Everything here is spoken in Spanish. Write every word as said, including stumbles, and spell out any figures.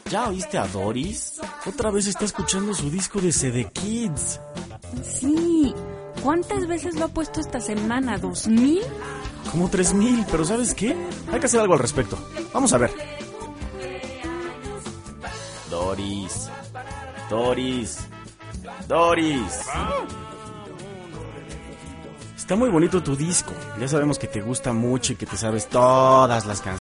¿Ya oíste a Doris? Otra vez está escuchando su disco de C D Kids. Sí. ¿Cuántas veces lo ha puesto esta semana? ¿Dos mil? Como tres mil, pero ¿sabes qué? Hay que hacer algo al respecto. Vamos a ver. Doris. Doris. Doris. Está muy bonito tu disco. Ya sabemos que te gusta mucho y que te sabes todas las canciones.